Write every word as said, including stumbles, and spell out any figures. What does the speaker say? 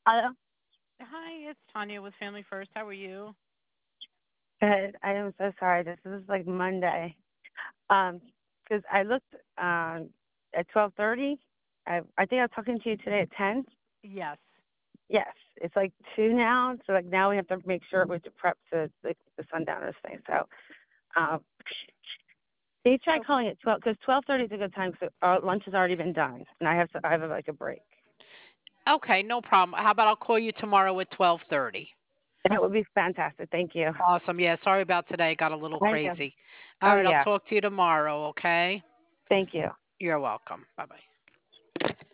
Hello. Hi, it's Tanya with Family First. How are you? Good. I am so sorry. This is like Monday. Um, because I looked um at twelve thirty. I I think I was talking to you today at ten. Yes. Yes, it's like two now. So like now we have to make sure we to prep the the, the sundowners thing. So um, they try So, calling it twelve because twelve thirty is a good time because our lunch has already been done and I have to, I have like a break. okay, no problem. How about I'll call you tomorrow at twelve thirty? That would be fantastic. Thank you. Awesome. Yeah, sorry about today. Got a little I know. crazy. All Oh right, I'll yeah. talk to you tomorrow, okay? Thank you. You're welcome. Bye-bye.